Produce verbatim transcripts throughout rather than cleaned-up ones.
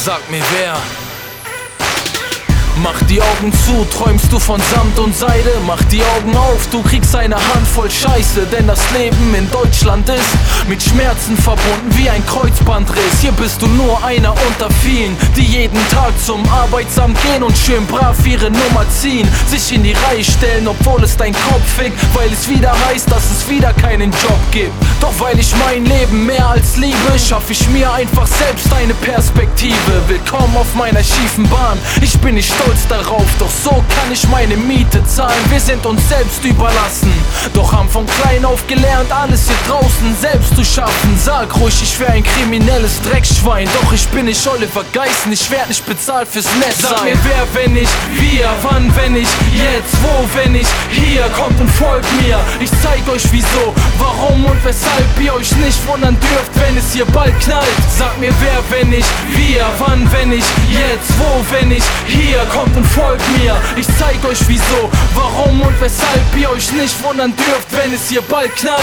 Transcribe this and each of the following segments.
Sag mir wer. Mach die Augen zu, träumst du von Samt und Seide? Mach die Augen auf, du kriegst eine Handvoll Scheiße. Denn das Leben in Deutschland ist mit Schmerzen verbunden wie ein Kreuzbandriss. Hier bist du nur einer unter vielen, die jeden Tag zum Arbeitsamt gehen und schön brav ihre Nummer ziehen, sich in die Reihe stellen, obwohl es dein Kopf fickt, weil es wieder heißt, dass es wieder keinen Job gibt. Doch weil ich mein Leben mehr als liebe, schaff ich mir einfach selbst eine Perspektive. Willkommen auf meiner schiefen Bahn, ich bin nicht stolz darauf, doch so kann ich meine Miete zahlen. Wir sind uns selbst überlassen, doch haben von klein auf gelernt, alles hier draußen selbst zu schaffen. Sag ruhig, ich wär ein kriminelles Dreckschwein, doch ich bin nicht Oliver Geissen, ich werd nicht bezahlt fürs Netz sein. Sag mir wer, wenn ich, wir, wann, wenn ich, jetzt, wo, wenn ich, hier, kommt und folgt mir. Ich zeig euch wieso, warum und weshalb ihr euch nicht wundern dürft, wenn es hier bald knallt. Sag mir wer, wenn ich, wir, wann, wenn ich, jetzt, wo, wenn ich, hier, kommt und folgt mir. Ich zeig euch wieso, warum und weshalb ihr euch nicht wundern dürft, wenn es hier bald knallt.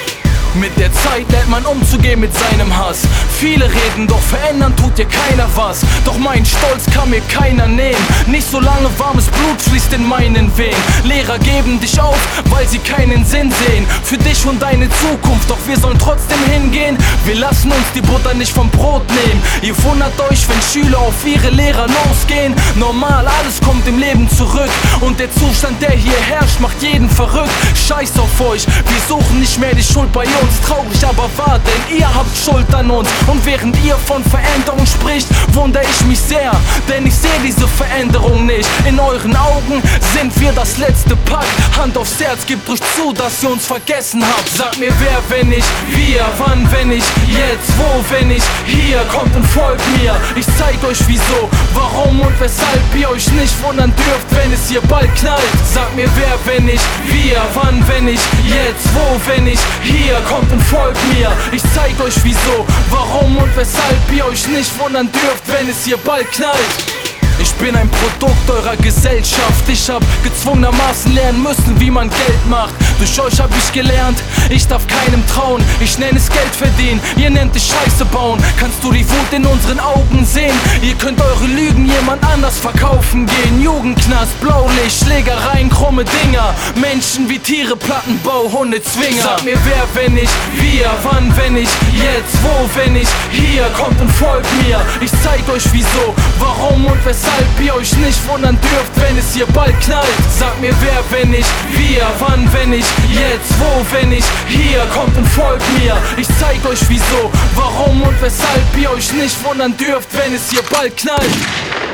Mit der Zeit lernt man umzugehen mit seinem Hass. Viele reden, doch verändern tut dir keiner was. Doch mein Stolz kann mir keiner nehmen. Nicht so lange warmes Blut fließt in meinen Venen. Lehrer geben dich auf, weil sie keinen Sinn sehen für dich und deine Zukunft. Doch wir sollen trotzdem hingehen. Wir lassen uns die Butter nicht vom Brot nehmen. Ihr wundert euch, wenn Schüler auf ihre Lehrer losgehen. Normal, alles kommt im Leben zurück. Und der Zustand, der hier herrscht, macht jeden verrückt. Scheiß auf euch, wir suchen nicht mehr die Schuld bei uns. Traurig, aber wahr, denn ihr habt Schuld an uns. Und während ihr von Veränderung spricht, wundere ich mich sehr, denn ich sehe diese Veränderung nicht. In euren Augen sind wir das letzte Pack. Hand aufs Herz, gebt euch zu, dass ihr uns vergessen habt. Sag mir wer, wenn ich, wir, wann, wenn ich, jetzt, wo, wenn ich, hier, kommt und folgt mir. Ich zeig euch wieso, warum und weshalb ihr euch nicht wundern dürft, wenn es hier bald knallt. Sag mir wer, wenn ich, wir, wann, wenn ich, jetzt, wo, wenn ich, hier, kommt und folgt mir. Ich zeig euch wieso, warum und weshalb ihr euch nicht wundern dürft, wenn es hier bald knallt. Ich bin ein Produkt eurer Gesellschaft. Ich hab gezwungenermaßen lernen müssen, wie man Geld macht. Durch euch hab ich gelernt, ich darf keinem trauen. Ich nenn es Geld verdienen, ihr nennt es Scheiße bauen. Kannst du die Wut in unseren Augen sehen? Ihr könnt eure Lügen jemand anders verkaufen gehen. Jugendknast, Blaulicht, Schlägereien, krumme Dinger. Menschen wie Tiere, Plattenbau, Hunde, Zwinger. Sag mir wer, wenn ich, wir, wann, wenn ich, jetzt, wo, wenn ich, hier, kommt und folgt mir. Ich zeig euch wieso, warum und weshalb ihr euch nicht wundern dürft, wenn es hier bald knallt. Sag mir wer, wenn ich, wir, wann, wenn ich, jetzt, wo, wenn ich, hier, kommt und folgt mir. Ich zeig euch wieso, warum und weshalb ihr euch nicht wundern dürft, wenn es hier bald knallt.